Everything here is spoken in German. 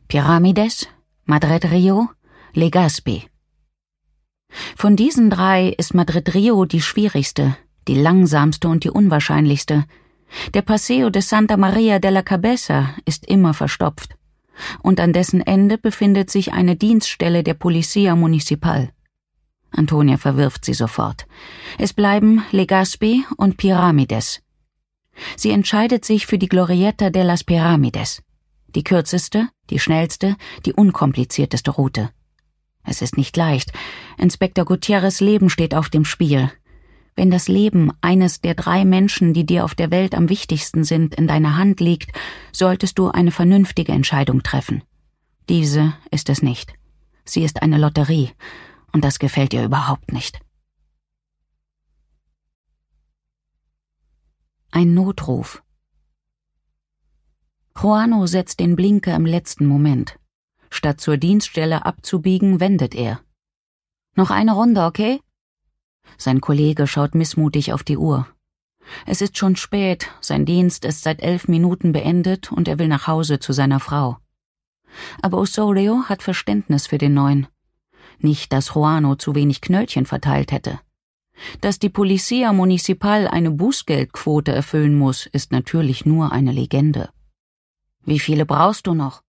Piramides, Madrid-Rio, Legazpi. Von diesen 3 ist Madrid-Rio die schwierigste, die langsamste und die unwahrscheinlichste. Der Paseo de Santa Maria de la Cabeza ist immer verstopft. Und an dessen Ende befindet sich eine Dienststelle der Policía Municipal. Antonia verwirft sie sofort. Es bleiben Legazpi und Piramides. Sie entscheidet sich für die Glorieta de las Piramides. Die kürzeste, die schnellste, die unkomplizierteste Route. Es ist nicht leicht. Inspektor Gutierrez' Leben steht auf dem Spiel. Wenn das Leben eines der 3 Menschen, die dir auf der Welt am wichtigsten sind, in deiner Hand liegt, solltest du eine vernünftige Entscheidung treffen. Diese ist es nicht. Sie ist eine Lotterie, und das gefällt ihr überhaupt nicht. Ein Notruf. Juano setzt den Blinker im letzten Moment. Statt zur Dienststelle abzubiegen, wendet er. »Noch eine Runde, okay?« Sein Kollege schaut missmutig auf die Uhr. Es ist schon spät, sein Dienst ist seit 11 Minuten beendet und er will nach Hause zu seiner Frau. Aber Osorio hat Verständnis für den Neuen. Nicht, dass Juano zu wenig Knöllchen verteilt hätte. Dass die Policía Municipal eine Bußgeldquote erfüllen muss, ist natürlich nur eine Legende. »Wie viele brauchst du noch?«